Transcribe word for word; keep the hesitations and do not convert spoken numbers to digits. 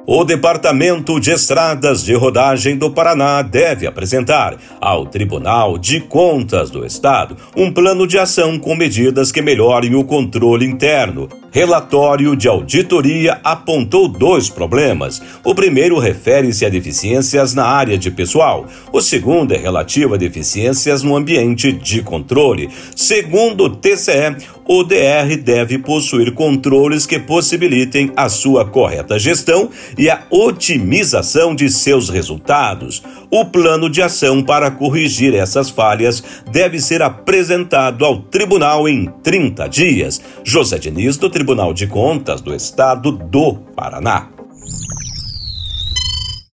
O Departamento de Estradas de Rodagem do Paraná deve apresentar ao Tribunal de Contas do Estado um plano de ação com medidas que melhorem o controle interno. Relatório de auditoria apontou dois problemas. O primeiro refere-se a deficiências na área de pessoal. O segundo é relativo a deficiências no ambiente de controle. Segundo o T C E, o D R deve possuir controles que possibilitem a sua correta gestão e a otimização de seus resultados. O plano de ação para corrigir essas falhas deve ser apresentado ao tribunal em trinta dias. José Diniz, do Tribunal de Contas do Estado do Paraná.